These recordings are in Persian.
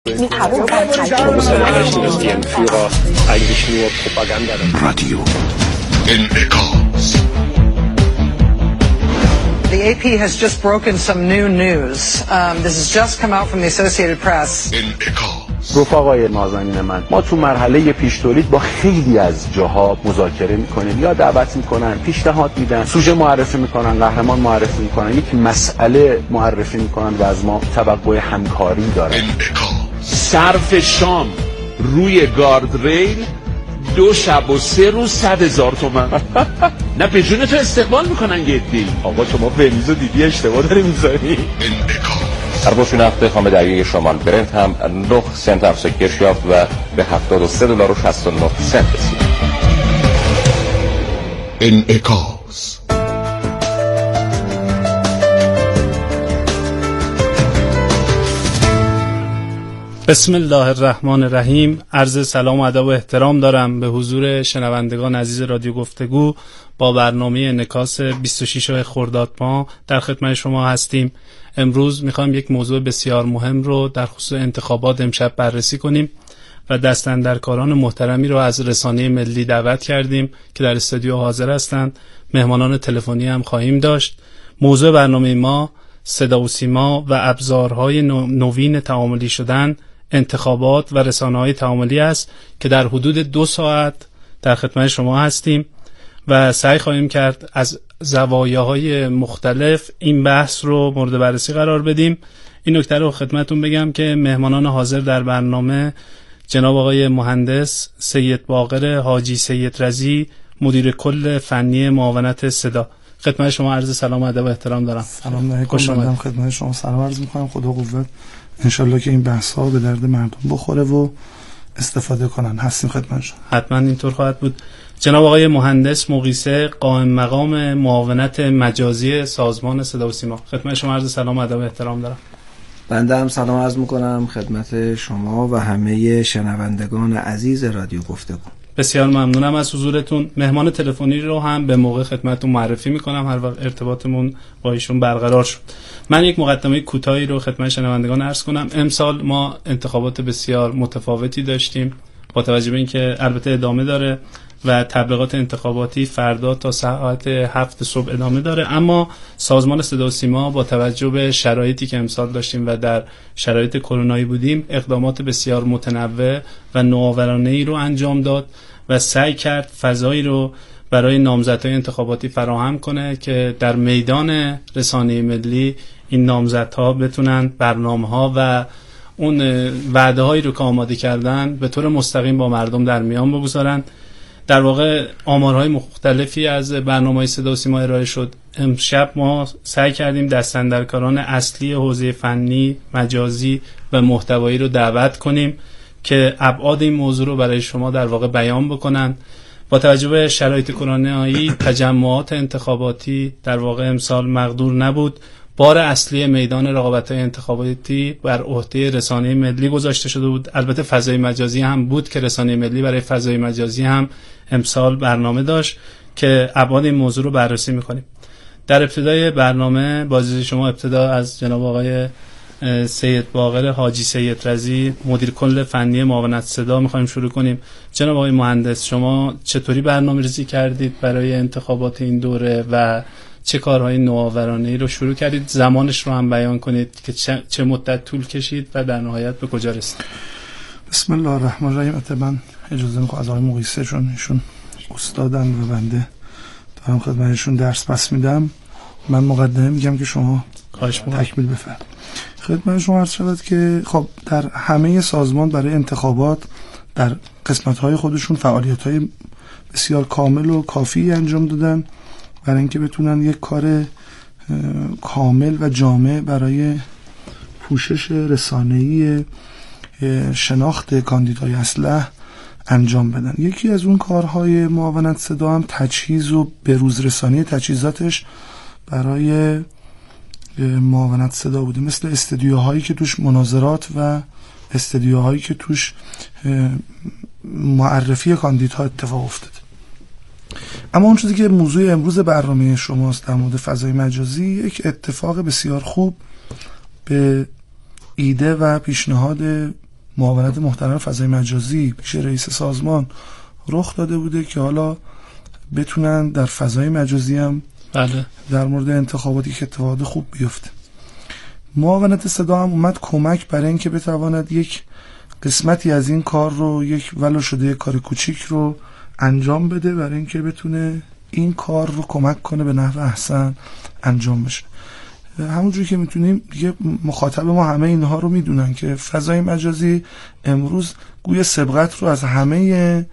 Radio Enneckars. The AP has just broken some new news. This has just come out from the Associated Press. Enneckars. رفقای نازنین من، ما تو مرحله پیش تولید با خیلی از جاها مذاکره میکنیم، یا دعوت میکنن، پیشنهاد میدن، سوژه معرفی میکنن، قهرمان معرفی میکنن، یک مسئله معرفی میکنن و از ما توقع همکاری دارن. صرف شام روی گارد ریل 2 شب و 3 روز 100,000 تومان. نه پیشونه تو استقبال میکنن جدی. آقا شما فریزو دیدی اشتباه داری میذاری. هر باشون هفته خام دریای شمال برنت هم 9 سنت افزایش یافت و به $73.69 رسید. انعکاس. بسم الله الرحمن الرحیم. عرض سلام و ادب و احترام دارم به حضور شنوندگان عزیز رادیو گفتگو. با برنامه انعکاس 26 خرداد ماه در خدمت شما هستیم. امروز میخوایم یک موضوع بسیار مهم رو در خصوص انتخابات امشب بررسی کنیم و دستاندرکاران محترمی رو از رسانه ملی دعوت کردیم که در استودیو حاضر هستند. مهمانان تلفنی هم خواهیم داشت. موضوع برنامه ما صدا و سیما و ابزارهای نوین تعاملی شدن، انتخابات و رسانه‌های تعاملی است که در حدود 2 ساعت در خدمت شما هستیم و سعی خواهیم کرد از زوایاهای مختلف این بحث رو مورد بررسی قرار بدیم. این نکته رو خدمتتون بگم که مهمانان حاضر در برنامه جناب آقای مهندس سید باقر حاجی سید رضی، مدیر کل فنی معاونت صدا. خدمت شما عرض سلام و ادب و احترام دارم. سلام علیکم. خدمت شما سلام عرض می‌کنم. خدا قوت انشالله که این بحث‌ها به درد مردم بخوره و استفاده کنن. هستیم خدمت شما. حتما اینطور خواهد بود. جناب آقای مهندس مقیسه، قائم مقام معاونت مجازی سازمان صدا و سیما. خدمت شما عرض سلام و ادب و احترام دارم. بنده هم سلام عرض می‌کنم خدمت شما و همه شنوندگان عزیز رادیو گفتگو. بسیار ممنونم از حضورتون. مهمان تلفنی رو هم به موقع خدمتتون معرفی میکنم هر وقت ارتباطمون با ایشون برقرار شد. من یک مقدمه کوتاهی رو خدمت شنوندگان عرض کنم. امسال ما انتخابات بسیار متفاوتی داشتیم با توجه به اینکه البته ادامه داره و تبلیغات انتخاباتی فردا تا ساعت 7 صبح ادامه داره، اما سازمان صدا و سیما با توجه به شرایطی که امسال داشتیم و در شرایط کرونایی بودیم اقدامات بسیار متنوع و نوآورانه‌ای رو انجام داد و سعی کرد فضایی رو برای نامزدهای انتخاباتی فراهم کنه که در میدان رسانه ملی این نامزدها بتونن برنامه‌ها و اون وعده‌هایی رو که آماده کردن به طور مستقیم با مردم در میان بگذارن. در واقع آمارهای مختلفی از برنامه‌های صدا و سیما ارائه شد. امشب ما سعی کردیم دستاندرکاران اصلی حوزه فنی، مجازی و محتوایی رو دعوت کنیم که ابعاد این موضوع رو برای شما در واقع بیان بکنن. با توجه به شرایط کرونایی تجمعات انتخاباتی در واقع امسال مقدور نبود. بار اصلی میدان رقابت‌های انتخاباتی بر عهده رسانه ملی گذاشته شده بود. البته فضای مجازی هم بود که رسانه ملی برای فضای مجازی هم امسال برنامه داشت که ابعاد این موضوع رو بررسی می‌کنیم. در ابتدای برنامه با اجازه شما ابتدا از جناب آقای سید باقر حاجی سید رضی، مدیر کل فنی معاونت صدا می‌خوایم شروع کنیم. جناب آقای مهندس، شما چطوری برنامه‌ریزی کردید برای انتخابات این دوره و چه کارهای نوآورانه‌ای رو شروع کردید؟ زمانش رو هم بیان کنید که چه مدت طول کشید و در نهایت به کجا رسید. بسم الله الرحمن الرحیم. اتفاقاً اجازه می‌خوام از آقای مقیسه چون ایشون استادن و بنده دارم خدمتشون درس پس میدم، من مقدمه میگم که شما تکمیل بفرمایید. خدمت شما عرض شود که خب در همه سازمان برای انتخابات در قسمت‌های خودشون فعالیت‌های بسیار کامل و کافی انجام دادن برای اینکه بتونن یک کار کامل و جامع برای پوشش رسانه‌ای شناخت کاندیدای اصلح انجام بدن. یکی از اون کارهای معاونت صدا هم تجهیز و بروزرسانی تجهیزاتش برای معاونت صدا بوده، مثل استودیوهایی که توش مناظرات و استودیوهایی که توش معرفی کاندیدها اتفاق افتاده. اما اون چیزی که موضوع امروز برنامه شماست در مورد فضای مجازی، یک اتفاق بسیار خوب به ایده و پیشنهاد معاونت محترم فضای مجازی پیش رئیس سازمان رخ داده بوده که حالا بتونن در فضای مجازی هم بله در مورد انتخاباتی که اتفاق خوب بیفته. معاونت صدا هم اومد کمک برای اینکه بتواند یک قسمتی از این کار رو، یک ولو شده کار کوچیک رو انجام بده برای اینکه بتونه این کار رو کمک کنه به نحو احسن انجام بشه. همونجوری که میتونیم دیگه مخاطب ما همه اینها رو میدونن که فضای مجازی امروز گویا سبقت رو از همه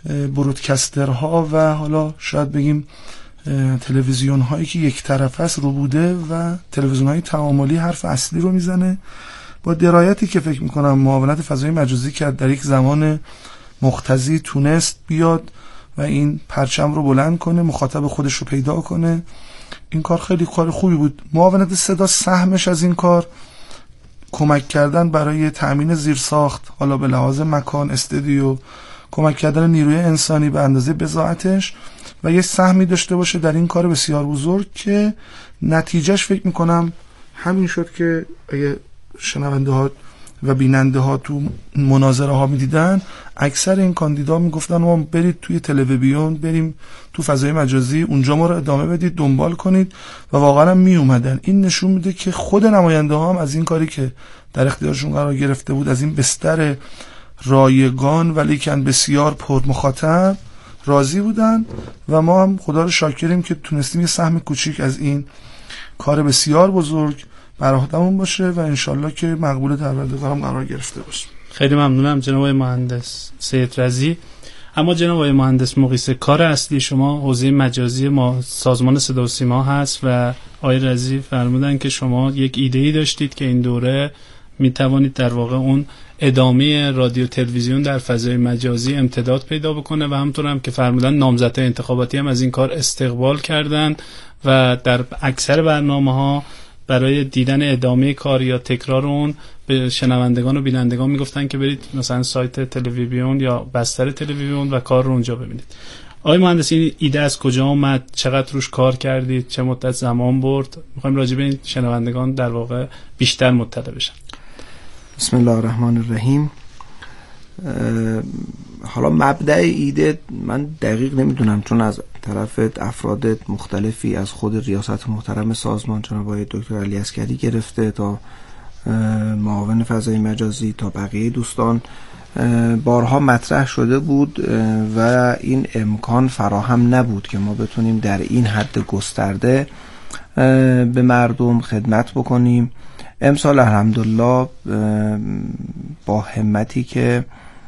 برودکسترها و حالا شاید بگیم تلویزیون هایی که یک طرف است رو بوده و تلویزیون های تعاملی حرف اصلی رو میزنه. با درایتی که فکر میکنم معاونت فضای مجازی که در یک زمان مقتضی تونست بیاد و این پرچم رو بلند کنه، مخاطب خودش رو پیدا کنه، این کار خیلی کار خوبی بود. معاونت صدا سهمش از این کار کمک کردن برای تأمین زیرساخت، حالا به لحاظ مکان، استودیو، کمک کردن نیروی انسانی به اندازه بضاعتش و یه سهمی داشته باشه در این کار بسیار بزرگ که نتیجهش فکر میکنم همین شد که اگه شنونده ها و بیننده ها تو مناظره ها میدیدن، اکثر این کاندیدا میگفتن ما برید توی تلویزیون، بریم تو فضای مجازی، اونجا ما رو ادامه بدید، دنبال کنید و واقعا هم می اومدن. این نشون میده که خود نماینده ها هم از این کاری که در اختیارشون قرار گرفته بود، از این بستر رایگان ولی که بسیار پر مخاطب راضی بودن و ما هم خدا رو شاکریم که تونستیم یه سهم کوچیک از این کار بسیار بزرگ بر عهدمون باشه و انشالله که مقبول پروردگارم قرار گرفته باشه. خیلی ممنونم جناب آقای مهندس سید رضی. اما جناب آقای مهندس مقیسه، کار اصلی شما حوزه مجازی ما سازمان صدا و سیما هست و آقای رضی فرمودن که شما یک ایده‌ای داشتید که این دوره می توانید در واقع اون ادامه رادیو تلویزیون در فضای مجازی امتداد پیدا بکنه و همونطور هم که فرمودن نامزدهای انتخاباتی هم از این کار استقبال کردن و در اکثر برنامه‌ها برای دیدن ادامه کار یا تکرار اون به شنوندگان و بینندگان میگفتن که برید مثلا سایت تلویزیون یا بستر تلویزیون و کار رو اونجا ببینید. آقای مهندس، این ایده از کجا اومد؟ چقدر روش کار کردید؟ چه مدت زمان برد؟ می‌خوایم راجع به این شنوندگان در واقع بیشتر مطلع بشن. بسم الله الرحمن الرحیم. حالا مبدأ ایده من دقیق نمیدونم، چون از طرف افراد مختلفی از خود ریاست محترم سازمان جناب آقای دکتر علی عسکری گرفته تا معاون فضای مجازی تا بقیه دوستان بارها مطرح شده بود و این امکان فراهم نبود که ما بتونیم در این حد گسترده به مردم خدمت بکنیم. امسال الحمدلله با همتی که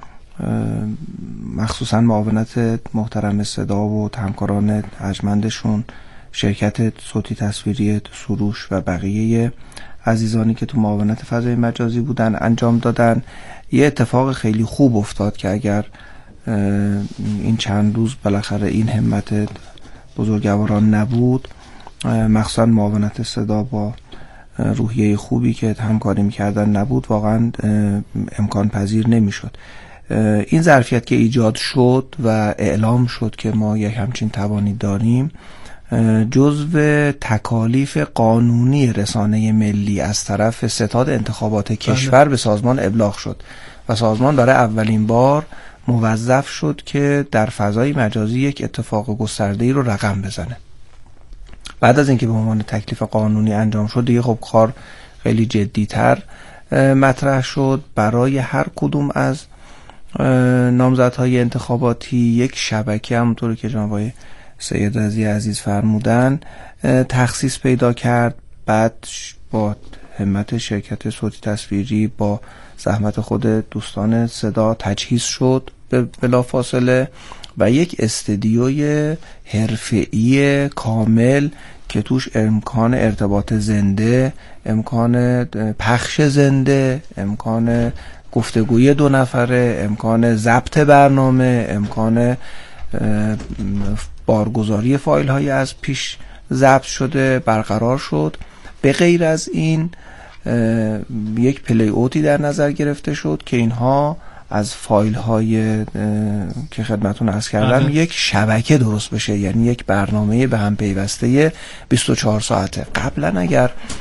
مخصوصا معاونت محترم صدا و همکاران ارجمندشون، شرکت صوتی تصویری سروش و بقیه عزیزانی که تو معاونت فضای مجازی بودن انجام دادن، یه اتفاق خیلی خوب افتاد که اگر این چند روز بالاخره این همت بزرگواران نبود، مخصوصا معاونت صدا با روحیه خوبی که همکاری می‌کردن نبود، واقعا امکان پذیر نمی‌شد. این ظرفیت که ایجاد شد و اعلام شد که ما یک همچین توانی داریم، جزو تکالیف قانونی رسانه ملی از طرف ستاد انتخابات کشور به سازمان ابلاغ شد و سازمان برای اولین بار موظف شد که در فضای مجازی یک اتفاق گسترده‌ای رو رقم بزنه. بعد از اینکه به عنوان تکلیف قانونی انجام شد، دیگه خب کار خیلی جدی‌تر مطرح شد. برای هر کدوم از نامزدهای انتخاباتی یک شبکه، همونطور که جناب آقای سید رضی عزیز فرمودن، تخصیص پیدا کرد. بعد با همت شرکت صوتی تصویری با زحمت خود دوستان صدا تجهیز شد بلافاصله و یک استدیوی حرفه‌ای کامل که توش امکان ارتباط زنده، امکان پخش زنده، امکان گفتگوی دو نفره، امکان ضبط برنامه، امکان بارگذاری فایل های از پیش ضبط شده برقرار شد. به غیر از این یک پلی اوتی در نظر گرفته شد که اینها از فایل های که خدمتون عرض کردم یک شبکه درست بشه، یعنی یک برنامه به هم پیوسته 24 ساعته. قبلا اگر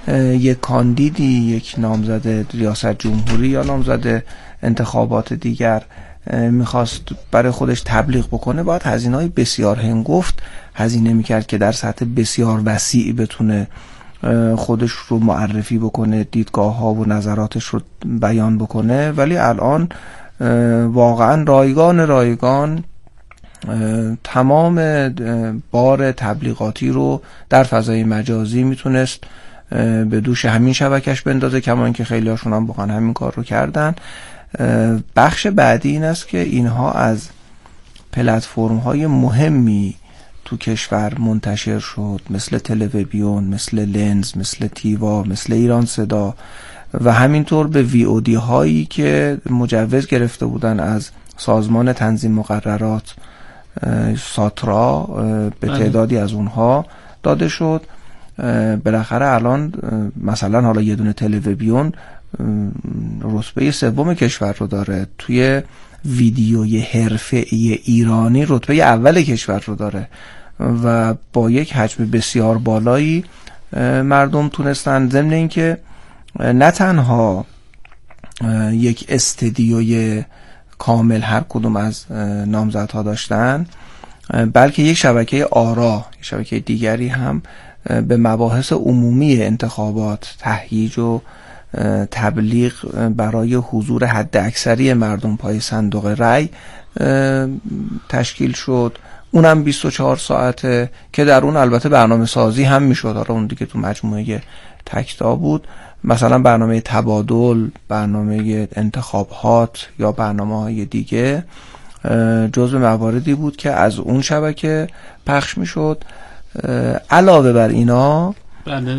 یک کاندیدی، یک نامزد ریاست جمهوری یا نامزد انتخابات دیگر میخواست برای خودش تبلیغ بکنه، باید هزینه‌های بسیار هنگفت هزینه میکرد که در سطح بسیار وسیعی بتونه خودش رو معرفی بکنه، دیدگاه ها و نظراتش رو بیان بکنه. ولی الان واقعا رایگان تمام بار تبلیغاتی رو در فضای مجازی میتونست به دوش همین شبکش بندازه، کما اینکه خیلی هاشون هم واقعا همین کار رو کردن. بخش بعدی این است که اینها از پلتفرم های مهمی تو کشور منتشر شد، مثل تلویزیون، مثل لنز، مثل تیوا، مثل ایران صدا و همینطور به VOD هایی که مجوز گرفته بودن از سازمان تنظیم مقررات ساترا، به تعدادی از اونها داده شد. بالاخره الان مثلا حالا یه دونه تلویزیون رتبه 3 کشور رو داره، توی ویدیوی حرفه‌ای ایرانی رتبه اول کشور رو داره و با یک حجم بسیار بالایی مردم تونستن، ضمن اینکه نه تنها یک استدیوی کامل هر کدوم از نامزدها داشتن، بلکه یک شبکه آرا، یک شبکه دیگری هم به مباحث عمومی انتخابات، تهییج و تبلیغ برای حضور حد اکثری مردم پای صندوق رای تشکیل شد. اونم 24 ساعته که در اون البته برنامه سازی هم میشد. حالا اون دیگه تو مجموعه تکتا بود، مثلا برنامه تبادل، برنامه انتخابات یا برنامه‌های دیگه جزو مواردی بود که از اون شبکه پخش میشد. علاوه بر اینا بله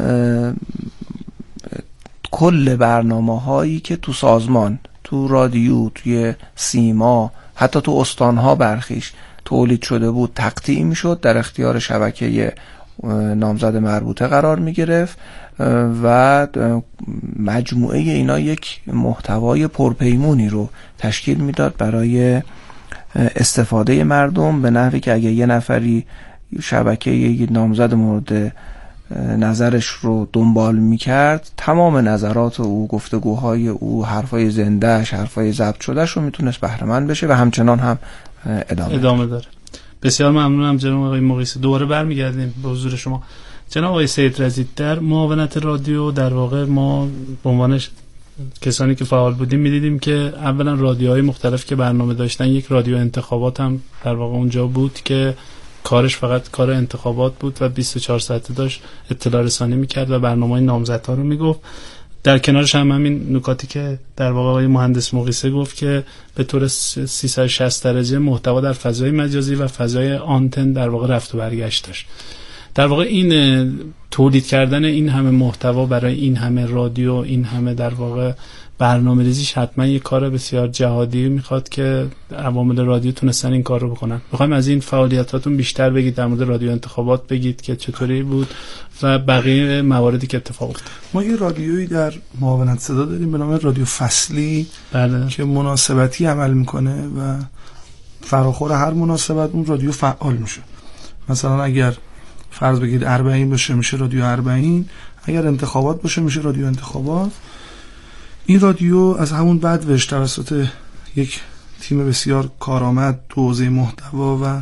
کل برنامه‌هایی که تو سازمان، تو رادیو، توی سیما، حتی تو استان‌ها برخیش تولید شده بود تقطیع میشد، در اختیار شبکه نامزد مربوطه قرار میگرفت و مجموعه اینا یک محتوای پرپیمونی رو تشکیل میداد برای استفاده مردم، به نحوی که اگه یه نفری شبکه نامزد مورد نظرش رو دنبال میکرد، تمام نظرات او، گفتگوهای او، حرفای زندهش، حرفای ضبط شدهش رو میتونست بهره‌مند بشه و همچنان هم ادامه داره. بسیار ممنونم جناب آقای مقیسی. دوباره برمیگردیم به حضور شما. جناب آقای سید رضی، در معاونت رادیو در واقع ما به عنوان کسانی که فعال بودیم میدیدیم که اولا رادیوهای مختلف که برنامه داشتن، یک رادیو انتخابات هم در واقع اونجا بود که کارش فقط کار انتخابات بود و 24 ساعته داشت اطلاع رسانی میکرد و برنامه‌های نامزدها رو میگفت. در کنارش هم همین نکاتی که در واقع آقای مهندس مقیسه گفت که به طور 360 درجه محتوا در فضای مجازی و فضای آنتن در واقع رفت و برگشت داشت. در واقع این تولید کردن این همه محتوا برای این همه رادیو، این همه در واقع برنامه‌ریزیش حتما یک کار بسیار جهادی میخواد که عوامل رادیو تونستن این کار رو بکنن. میخوایم از این فعالیتاتون بیشتر بگید، در مورد رادیو انتخابات بگید که چطوری بود و بقیه مواردی که اتفاق افتاد. ما یه رادیویی در معاونت صدا داریم به نام رادیو فصلی، بله، که مناسبتی عمل میکنه و فراخور هر مناسبت اون رادیو فعال میشه. مثلا اگر فرض بگید 40 باشه میشه رادیو 40، اگر انتخابات باشه میشه رادیو انتخابات. این رادیو از همون بعد توسط یک تیم بسیار کارآمد تو حوزه محتوا و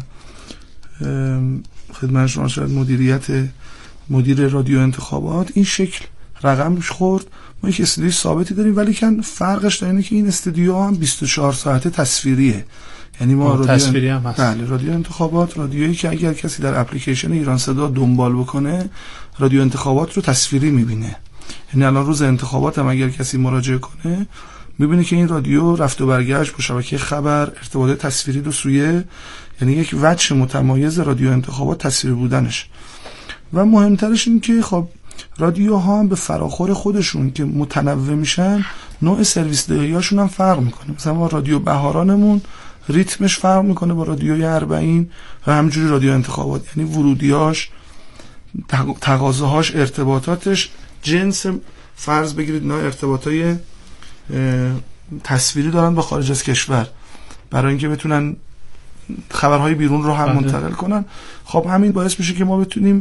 خدمت شما شاید مدیر رادیو انتخابات این شکل رقمش خورد. ما یک استودیوی ثابتی داریم، ولی کن فرقش در اینه که این استودیو هم 24 ساعته تصویریه. یعنی ما رادیو تصویری هم هست. بله، رادیو انتخابات رادیویی که اگر کسی در اپلیکیشن ایران صدا دنبال بکنه رادیو انتخابات رو تصویری میبینه. یعنی الان روز انتخابات هم اگر کسی مراجعه کنه میبینه که این رادیو رفت و برگشت با شبکه خبر، ارتباط تصویری دو سویه، یعنی یک وجه متمایز رادیو انتخابات تصویری بودنش. و مهمترش این که خب رادیوها هم به فراخور خودشون که متنوع میشن، نوع سرویس دهیاشون هم فرق میکنه. مثلا ما رادیو بهارانمون ریتمش فرق میکنه با رادیوی 40 و همینجوری رادیو انتخابات، یعنی ورودیاش، تقاضاهاش، ارتباطاتش، جنس فرض بگیرید اینا ارتباطای تصویری دارن با خارج از کشور برای اینکه بتونن خبرهای بیرون رو هم منتقل کنن. خب همین باعث میشه که ما بتونیم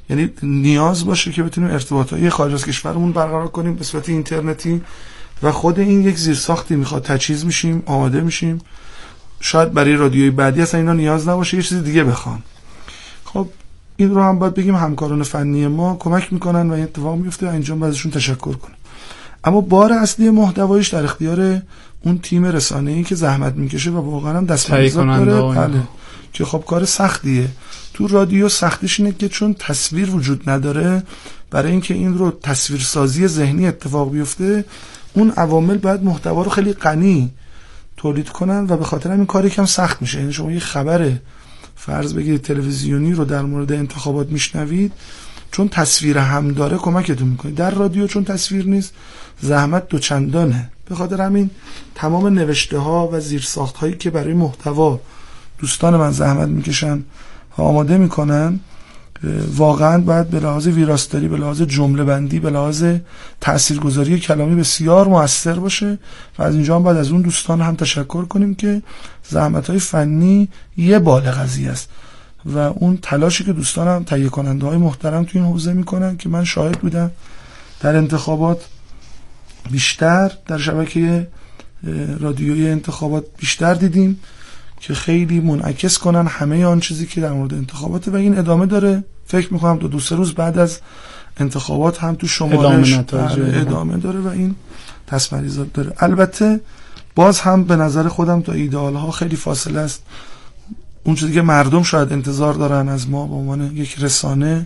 یعنی نیاز باشه که بتونیم ارتباطات خارج از کشورمون برقرار کنیم به صورت اینترنتی و خود این یک زیرساختی میخواد، تجهیز میشیم، آماده میشیم. شاید برای رادیوی بعدی اصلا اینا نیاز نباشه، یه چیز دیگه بخوان. خب این رو هم باید بگیم همکاران فنی ما کمک میکنن و این اتفاق میفته و اینجا ازشون تشکر کنیم. اما بار اصلی محتوایش در اختیار اون تیم رسانه‌ای که زحمت میکشه و واقعا هم دستمزد داره. بله که خب کار سختیه. تو رادیو سختیش اینه که چون تصویر وجود نداره، برای اینکه این رو تصویرسازی ذهنی اتفاق بیفته اون عوامل باید محتوا رو خیلی غنی تولید کنن و به خاطر همین کار یکم سخت میشه. یعنی شما یه خبر فرض بگیرید تلویزیونی رو در مورد انتخابات میشنوید، چون تصویر هم داره کمکتون میکنه. در رادیو چون تصویر نیست زحمت دوچندانه. به خاطر همین تمام نوشته ها و زیرساخت هایی که برای محتوا دوستان من زحمت میکشن و آماده میکنن واقعا باید به لحاظ ویراستاری، به لحاظ جمله بندی، به لحاظ تاثیرگذاری کلامی بسیار مؤثر باشه و از اینجا هم باید از اون دوستان هم تشکر کنیم که زحمت‌های فنی یه بال قضیه است و اون تلاشی که دوستان هم تهیه کننده‌های محترم تو این حوزه میکنن که من شاهد بودم در انتخابات بیشتر، در شبکه رادیویی انتخابات بیشتر دیدیم که خیلی منعکس کنن همه آن چیزی که در مورد انتخاباته و این ادامه داره. فکر میکنم 2-3 روز بعد از انتخابات هم تو شمارش ادامه داره و این تصمیمات داره. البته باز هم به نظر خودم تا ایدئال ها خیلی فاصله است. اون چیزی که مردم شاید انتظار دارن از ما به عنوان یک رسانه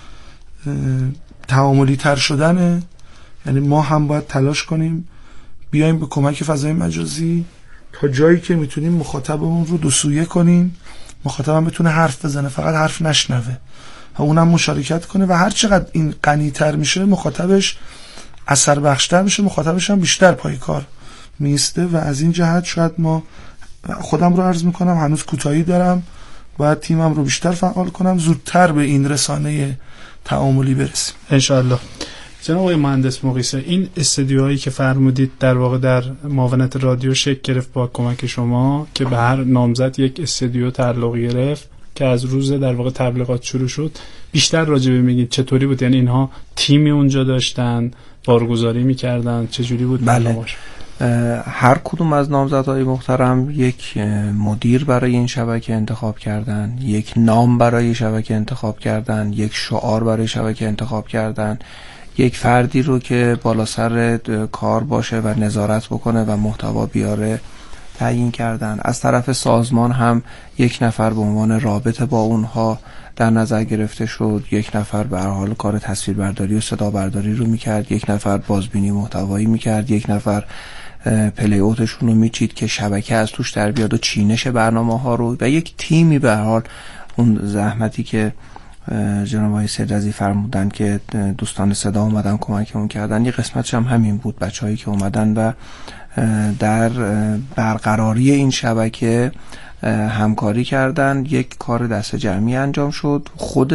تعاملی تر شدنه. یعنی ما هم باید تلاش کنیم بیایم به کمک فضای مجازی تا جایی که میتونیم مخاطبمون رو دوسویه کنیم، مخاطبم بتونه حرف بزنه فقط حرف نشنوه و اونم مشارکت کنه و هر چقدر این غنی‌تر میشه مخاطبش اثر بخشتر میشه، مخاطبش هم بیشتر پای کار میسته و از این جهت شاید ما خودم رو عرض میکنم هنوز کوتاهی دارم، باید تیمم رو بیشتر فعال کنم، زودتر به این رسانه تعاملی برسیم انشالله. جناب آقای مهندس مقیسه، این استدیوهایی که فرمودید در واقع در معاونت رادیو شکل گرفت با کمک شما که به هر نامزد یک استدیو تعلق گرفت که از روز در واقع تبلیغات شروع شد. بیشتر راجع به میگید چطوری بود؟ یعنی اینها تیمی اونجا داشتن، بارگذاری میکردن، چجوری بود؟ بله، هر کدوم از نامزدهای محترم یک مدیر برای این شبکه انتخاب کردن، یک نام برای شبکه انتخاب کردن، یک شعار برای شبکه انتخاب کردن، یک فردی رو که بالا سر کار باشه و نظارت بکنه و محتوا بیاره تعیین کردن. از طرف سازمان هم یک نفر به عنوان رابطه با اونها در نظر گرفته شد، یک نفر به هر حال کار تصویربرداری و صدا برداری رو میکرد، یک نفر بازبینی محتوایی میکرد، یک نفر پلی اوتشون رو میچید که شبکه از توش در بیاد و چینش برنامه ها رو، و یک تیمی به هر حال اون زحمتی که جناب آقای سیدرضی فرمودن که دوستان صدا اومدن کمکمون کردن، یه قسمتش هم همین بود، بچه‌هایی که اومدن و در برقراری این شبکه همکاری کردن. یک کار دست جمعی انجام شد. خود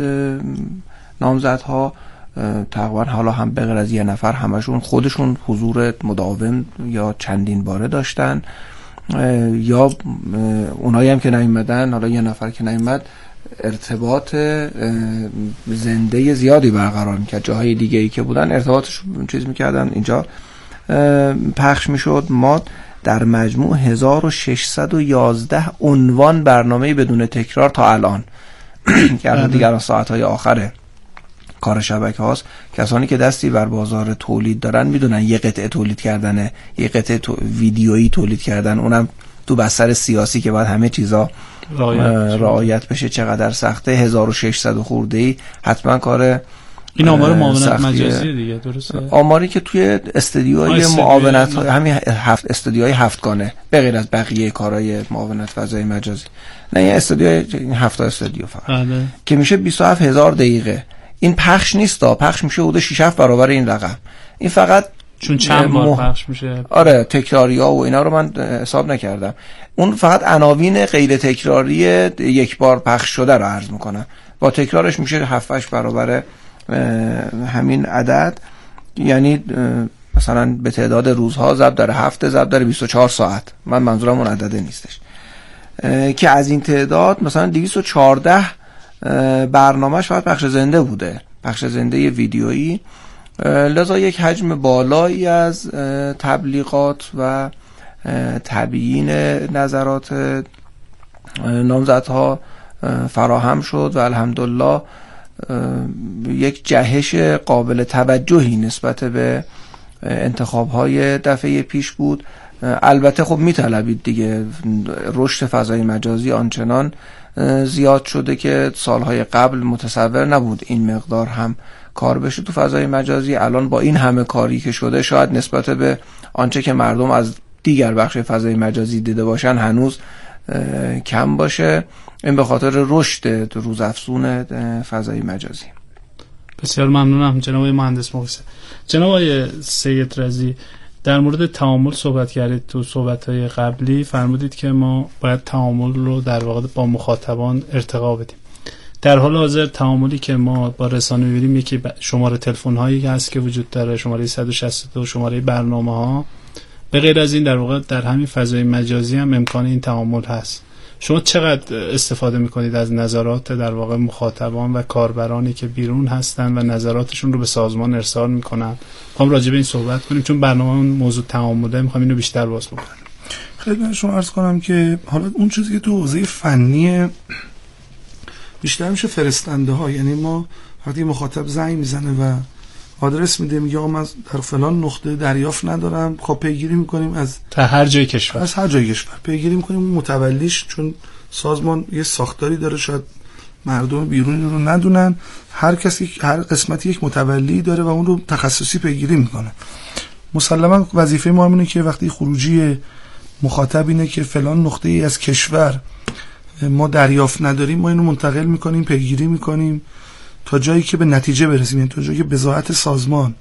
نامزدها تقریبا حالا هم به غیر از یه نفر همشون خودشون حضور مداوم یا چندین باره داشتن، یا اونایی هم که نیومدن، حالا یه نفر که نیومد، ارتباط زنده زیادی برقرار میکرد. جاهای دیگه ای که بودن ارتباطش چیز میکردن، اینجا پخش میشد. ما در مجموع 1611 عنوان برنامه بدون تکرار تا الان که الان دیگر ساعتهای آخره کار شبکه هاست. کسانی که دستی بر بازار تولید دارن میدونن یه قطعه تولید کردنه، یه قطعه ویدیویی تولید کردن، اونم تو بستر سیاسی که باید همه چیزا رعایت بشه چقدر سخته. 1600 خورده‌ای حتما کار این آمار معاونت مجازی دیگه، درسته؟ آماری که توی استدیوهای معاونت همین 7 استدیوهای هفتگانه به غیر از بقیه کارهای معاونت فضای مجازی، نه این استدیوهای 7 استدیو فقط که میشه 27000 دقیقه. این پخش نیست، پخش میشه حدود 6-7 برابر این رقم. این فقط چون چند بار پخش میشه. آره، تکراری‌ها و اینا رو من حساب نکردم. اون فقط عناوین غیر تکراری یک بار پخش شده رو عرض میکنم. با تکرارش میشه 7-8 برابر همین عدد. یعنی مثلا به تعداد روزها ضرب در هفته ضرب در 24 ساعت. من منظورم اون عدده نیستش که از این تعداد مثلا 214 برنامهش فقط پخش زنده بوده، پخش زنده ویدیویی، لذا یک حجم بالایی از تبلیغات و تبیین نظرات نامزدها فراهم شد و الحمدلله یک جهش قابل توجهی نسبت به انتخاب‌های دفعه پیش بود. البته خب میطلبید دیگه، رشد فضای مجازی آنچنان زیاد شده که سالهای قبل متصور نبود این مقدار هم کار بشه تو فضای مجازی. الان با این همه کاری که شده شاید نسبت به آنچه که مردم از دیگر بخش فضای مجازی دیده باشن هنوز کم باشه، این به خاطر رشد روزافزون فضای مجازی. بسیار ممنونم جناب مهندس مقیسه. جناب آقای سید رضی، در مورد تعامل صحبت کردید. تو صحبت‌های قبلی فرمودید که ما باید تعامل رو در واقع با مخاطبان ارتقا بدیم. در حال حاضر تعاملی که ما با رسانه می‌بینیم یکی شماره تلفن‌هایی که هست که وجود داره، شماره 162، شماره برنامه‌ها. به غیر از این در واقع در همین فضای مجازی هم امکان این تعامل هست. شما چقدر استفاده میکنید از نظرات در واقع مخاطبان و کاربرانی که بیرون هستن و نظراتشون رو به سازمان ارسال میکنن؟ میخوام راجع به این صحبت کنیم چون برنامه‌مون موضوع تعامله، میخوام اینو بیشتر باز بکنم. خیلی شما عرض کنم که حالا اون چیزی که تو حوزه فنی بیشتر میشه فرستنده ها، یعنی ما وقتی مخاطب زنگ میزنه و آدرس میده میگه آقا من در فلان نقطه دریافت ندارم، خب پیگیری میکنیم از هر جای کشور، از هر جای کشور پیگیری میکنیم متولیش، چون سازمان یه ساختاری داره، شاید مردم بیرونی رو ندونن، هر کسی هر قسمتی یک متولی داره و اون رو تخصصی پیگیری میکنه. مسلما وظیفه ما اینه که وقتی خروجی مخاطب اینه که فلان نقطه ای از کشور ما دریافت نداریم، ما اینو منتقل میکنیم، پیگیری میکنیم تا جایی که به نتیجه برسیم، یعنی تا جایی که بضاعت سازمان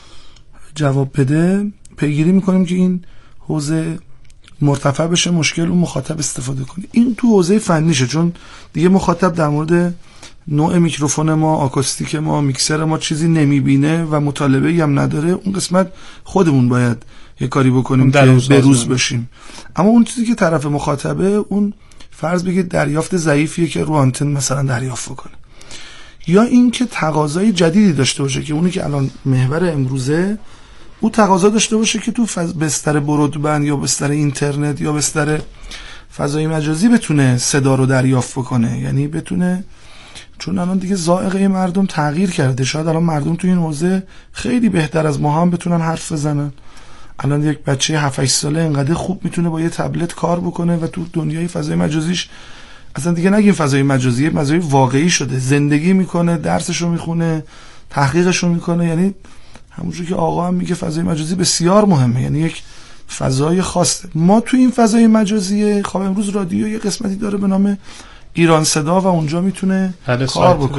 جواب بده پیگیری میکنیم که این حوزه مرتفع بشه، مشکل اون مخاطب استفاده کنه. این تو حوزه فنیشه، چون دیگه مخاطب در مورد نوع میکروفون ما، آکوستیک ما، میکسر ما چیزی نمیبینه و مطالبه‌ای هم نداره. اون قسمت خودمون باید یه کاری بکنیم که بروز بشیم. اما اون چیزی که طرف مخاطبه، اون فرض بگید دریافت ضعیفیه که رو آنتن مثلا دریافت کنه، یا این که تقاضای جدیدی داشته باشه که اونی که الان محور امروزه، او تقاضا داشته باشه که تو بستر برودبند یا بستر اینترنت یا بستر فضای مجازی بتونه صدا رو دریافت بکنه، یعنی بتونه، چون الان دیگه ذائقه مردم تغییر کرده، شاید الان مردم تو این حوزه خیلی بهتر از ما هم بتونن حرف بزنن. الان یک بچه 7-8 ساله انقدر خوب میتونه با یه تبلت کار بکنه و تو دنیای فضای مجازیش اصلا دیگه نگیم فضای مجازی، فضای واقعی شده، زندگی میکنه، درسشو میخونه، تحقیقشو میکنه. یعنی همونجوری که آقا هم میگه فضای مجازی بسیار مهمه، یعنی یک فضای خاصه. ما تو این فضای مجازی خب امروز رادیو یه قسمتی داره به نام ایران صدا و اونجا میتونه کار بکنه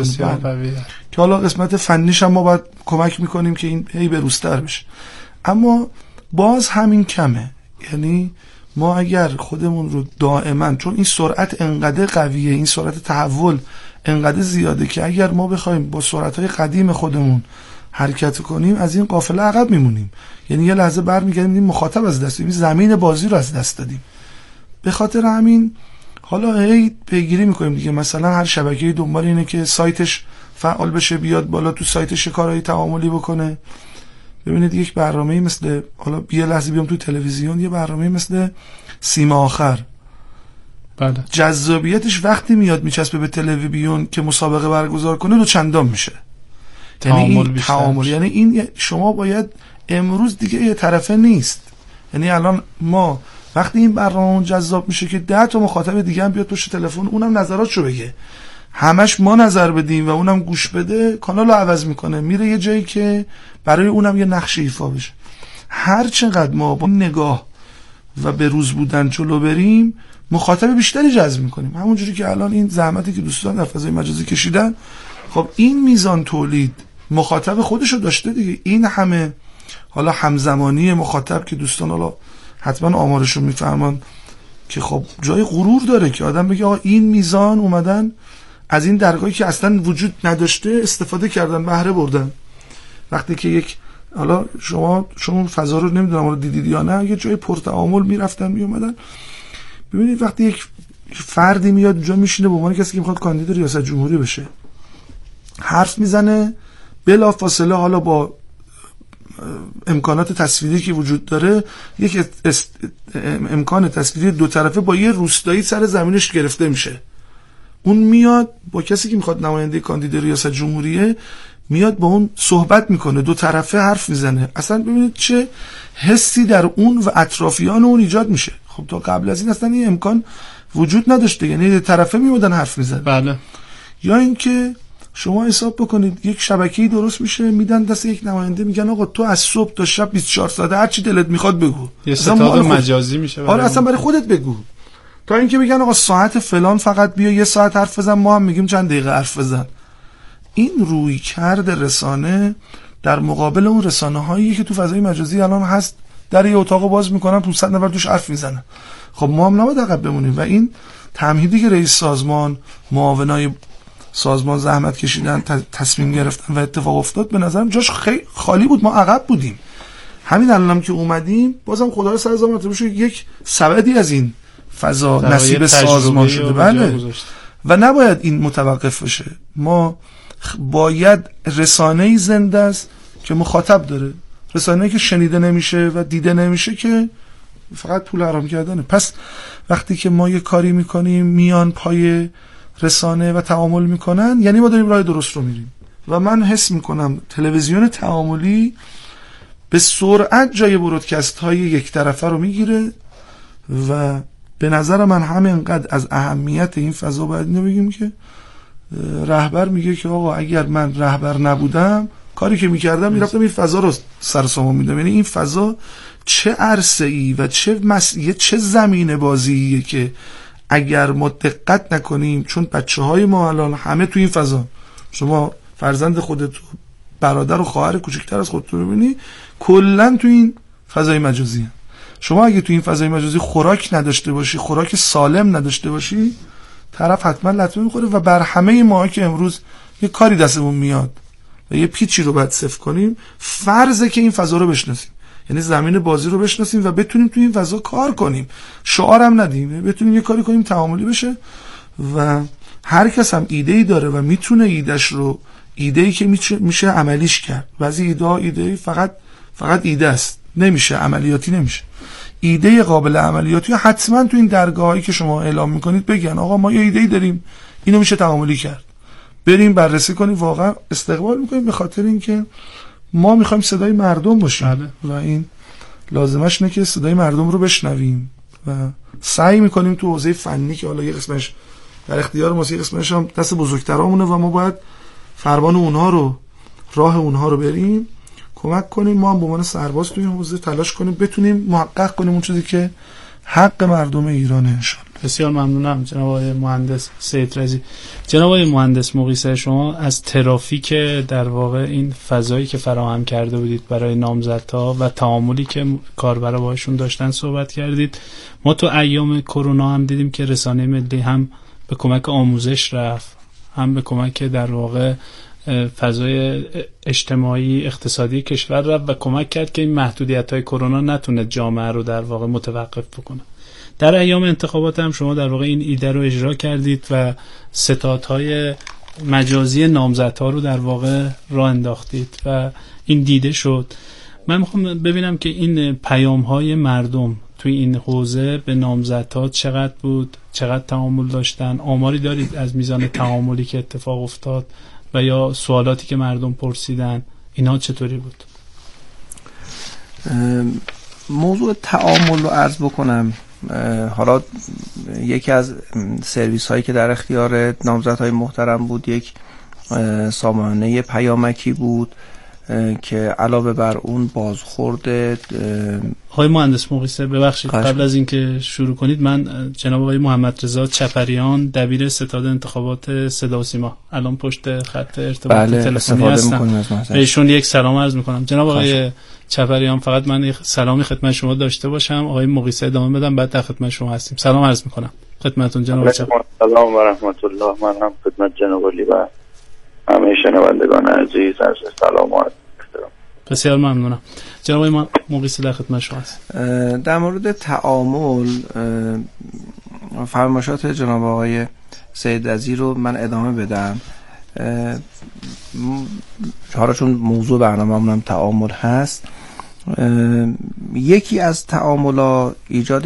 که حالا قسمت فنیش هم ما باید کمک میکنیم که این هی بروزتر بشه. اما باز همین کمه، یعنی ما اگر خودمون رو دائما، چون این سرعت انقدر قویه، این سرعت تحول انقدر زیاده که اگر ما بخوایم با سرعت‌های قدیم خودمون حرکت کنیم از این قافله عقب میمونیم. یعنی یه لحظه برمیگردیم مخاطب از دست دادیم، زمین بازی رو از دست دادیم. به خاطر همین حالا هی پیگیری میکنیم دیگه، مثلا هر شبکه‌ای دنبال اینه که سایتش فعال بشه، بیاد بالا تو سایتش کارهای تعاملی بکنه. ببینید یک برنامه‌ای مثل، حالا یه لحظه بیام تو تلویزیون، یه برنامه‌ای مثل سیما آخر، بله، جذابیتش وقتی میاد میچسبه به تلویزیون که مسابقه برگزار کنه 2 چندان میشه. یعنی تعامل، یعنی این شما باید امروز دیگه یه طرفه نیست. یعنی الان ما وقتی این برنامه جذاب میشه که 10 تا مخاطب دیگه هم بیاد پشت تلفن، اونم نظراتشو بگه، همش ما نظر بدیم و اونم گوش بده، کانالو عوض میکنه، میره یه جایی که برای اونم یه نقش ایفا بشه. هر چقدر ما با نگاه و به روز بودن جلو بریم، مخاطب بیشتری جذب میکنیم. همونجوری که الان این زحمتی که دوستان در فضای مجازی کشیدن، خب این میزان تولید مخاطب خودشو داشته دیگه. این همه حالا همزمانی مخاطب که دوستان حالا حتما آمارشو میفهمن که خب جای غرور داره که آدم بگه آقا این میزان اومدن از این درگاهی که اصلا وجود نداشته استفاده کردن، بهره بردن. وقتی که یک، حالا شما فضا رو نمیدونم حالا دیدید یا نه، یه جای پرتعامل میرفتن میومدن، ببینید وقتی یک فردی میاد اونجا میشینه به عنوان کسی که میخواد کاندید ریاست جمهوری بشه، حرف میزنه، بلافاصله حالا با امکانات تصویری که وجود داره یک امکان تصویری دو طرفه با یه روستایی سر زمینش گرفته میشه. اون میاد با کسی که میخواد نماینده کاندید ریاست جمهوریه، میاد با اون صحبت میکنه، دو طرفه حرف میزنه. اصلا ببینید چه حسی در اون و اطرافیان اون ایجاد میشه. خب تا قبل از این اصلا این امکان وجود نداشته، یعنی دو طرفه میمودن حرف میزنن. بله. یا اینکه شما حساب بکنید یک شبکه‌ای درست میشه، میدن دست یک نماینده، میگن آقا تو از صبح تا شب 24 ساعت هر چی دلت میخواد بگو. یه ستاد مجازی میشه. آره اصلا برای خودت بگو. تا اینکه بگن آقا ساعت فلان فقط بیا یه ساعت حرف بزن، ما هم میگیم چند دقیقه حرف بزن. این رویکرد رسانه در مقابل اون رسانه‌هایی که تو فضای مجازی الان هست، در یه اتاقو باز میکنن 500 نفر توش حرف میزنن. خب ما هم نباید عقب بمونیم و این تمهیدی که رئیس سازمان، معاونای سازمان زحمت کشیدن، تصمیم گرفتن و اتفاق افتاد، به نظرم جاش خیلی خالی بود. ما عقب بودیم. همین الانم که اومدیم بازم خدا رو سر زمان بشه یک سبدی از این فضا نصیب سازمان شده. بله. و نباید این متوقف بشه. ما باید رسانه‌ای زنده است که مخاطب داره، رسانه‌ای که شنیده نمیشه و دیده نمیشه که فقط پول حرام کردنه. پس وقتی که ما یه کاری میکنیم میان پای رسانه و تعامل میکنن، یعنی ما داریم راه درست رو میریم. و من حس میکنم تلویزیون تعاملی به سرعت جای برودکست های یک طرفه رو میگیره و به نظر من همینقدر از اهمیت این فضا باید اینو بگیم که رهبر میگه که آقا اگر من رهبر نبودم کاری که میکردم میرفتم این فضا رو سر سامان میدم. یعنی این فضا چه عرصه‌ای و چه زمین بازیه که اگر ما دقت نکنیم، چون بچه‌های ما الان همه تو این فضا، شما فرزند خودت، برادر و خواهر کوچکتر از خودت رو ببینی کلا تو این فضای مجازی هست. شما اگه تو این فضای مجازی خوراک نداشته باشی، خوراک سالم نداشته باشی، طرف حتما لطمه میخوره. و بر همه ما که امروز یه کاری دستمون میاد و یه پیچی رو باید صفر کنیم، فرضه که این فضا رو بشناسیم، یعنی زمین بازی رو بشناسیم و بتونیم تو این فضا کار کنیم، شعارم ندیم، بتونیم یه کاری کنیم تعاملی بشه. و هر کس هم ایده‌ای داره و میتونه ایدهش رو، ایده‌ای که میشه عملیش کرد. بعضی ایده فقط ایده است، نمیشه عملیاتی، نمیشه. ایده قابل عملیاتی حتما تو این درگاهایی که شما اعلام میکنید بگن آقا ما یه ایده‌ای داریم، اینو میشه تعاملی کرد، بریم بررسی کنیم، واقعا استقبال میکنیم، به خاطر اینکه ما میخوایم صدای مردم باشیم و این لازمش اینه که صدای مردم رو بشنویم و سعی میکنیم تو حوزه فنی که حالا یه قسمش در اختیار ماست، یه قسمش هم دست بزرگترامونه و ما باید فرمان اونها رو، راه اونها رو بریم، کمک کنیم. ما هم به عنوان سرباز تو این حوزه تلاش کنیم بتونیم محقق کنیم اون چیزی که حق مردم ایرانه انشالله. بسیار ممنونم جناب آقای مهندس سید رضی. جناب آقای مهندس مقیسه، شما از ترافیک در واقع این فضایی که فراهم کرده بودید برای نامزدها و تعاملی که کاربرا باشون داشتن صحبت کردید. ما تو ایام کرونا هم دیدیم که رسانه ملی هم به کمک آموزش رفت، هم به کمک در واقع فضای اجتماعی اقتصادی کشور رفت و کمک کرد که این محدودیت‌های کرونا نتونه جامعه رو در واقع متوقف بکنه. در ایام انتخابات هم شما در واقع این ایده رو اجرا کردید و ستادهای مجازی نامزدها رو در واقع راه انداختید و این دیده شد. من میخوام ببینم که این پیام‌های مردم توی این حوزه به نامزدها چقدر بود، چقدر تعامل داشتن؟ آماری دارید از میزان تعاملی که اتفاق افتاد و یا سوالاتی که مردم پرسیدن، اینا چطوری بود؟ موضوع تعامل رو عرض بکنم. حالا یکی از سرویس هایی که در اختیار نامزدهای محترم بود یک سامانه پیامکی بود که علاوه بر اون بازخورد آقای مهندس مقیسه، ببخشید قبل از اینکه شروع کنید، من جناب آقای محمد رضا چپریان دبیر ستاد انتخابات صدا و سیما الان پشت خط ارتباط تلفنی هستم، بهشون یک سلام عرض میکنم. جناب آقای چپریان، فقط من سلامی خدمت شما داشته باشم، آقای مقیسه ادامه بدم، بعد در خدمت شما هستیم. سلام عرض میکنم خدمتتون جناب چپریان. سلام و رحمت الله. من هم خدمت جناب علی و همه شنوندگان عزیز عرض سلام و احترام. بسیار ممنونم. جناب آقای مقیسه در خدمت شما هست. در مورد تعامل فرمایشات جناب آقای سید رضی رو من ادامه بدم. حالا چون موضوع برنامه‌مون هم تعامل هست، یکی از تعاملات ایجاد